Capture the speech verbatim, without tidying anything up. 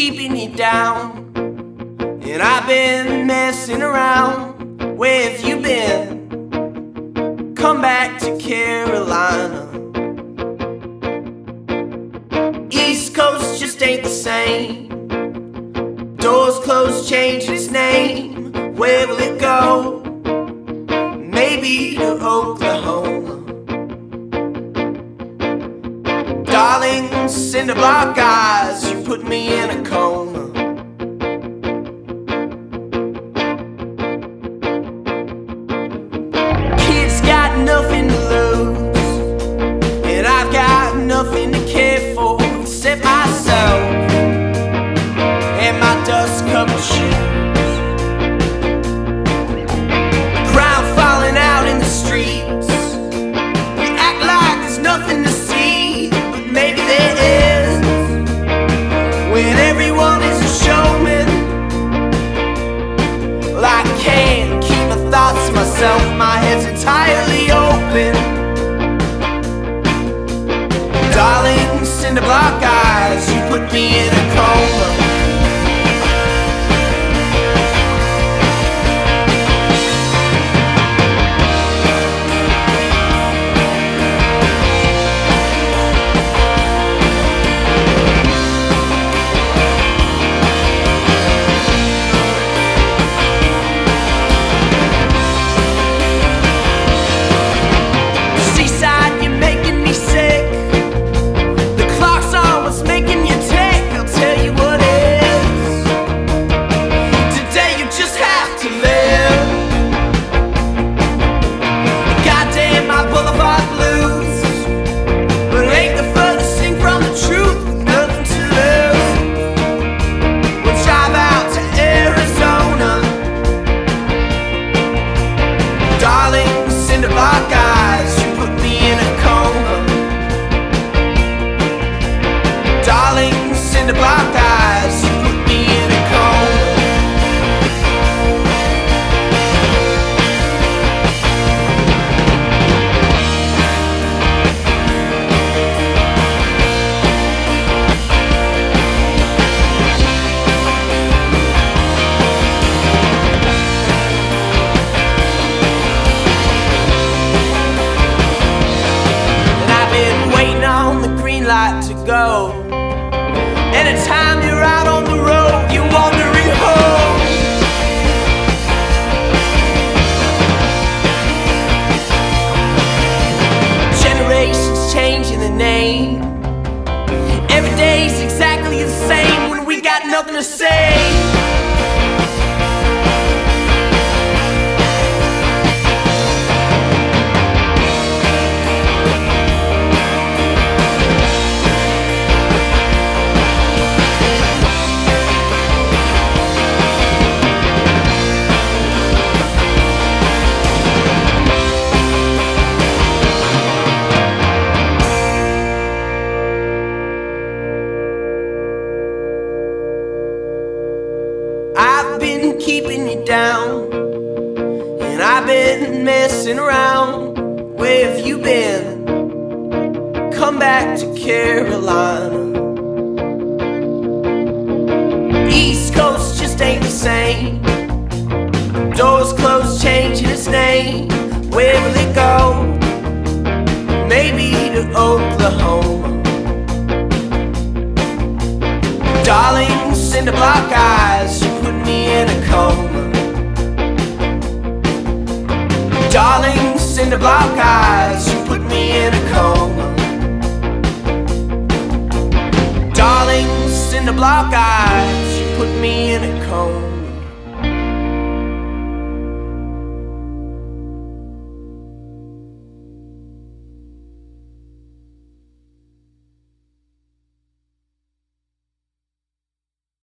keeping you down, and I've been messing around. Where have you been? Come back to Carolina. East Coast just ain't the same. Doors closed, changed its name. Where will it go? Maybe to Oklahoma. Darling, cinder block eyes, you put me in a coma. Kids got nothing to lose, and I've got nothing to care for except myself and my dust-covered shoes. Ground falling out in the streets. We act like there's nothing to see, but maybe there is. When everyone is a showman, well, I can't keep my thoughts to myself. My head's entirely open. Darling, cinder block eyes, you put me in a coma. To go. Anytime you're out on the road, you're wandering home. Generations changing the name. Every day's exactly the same when we got nothing to say. I've been keeping you down, and I've been messing around. Where have you been? Come back to Carolina. East Coast just ain't the same. Doors closed, changing its name. Where will it go? Maybe to Oklahoma.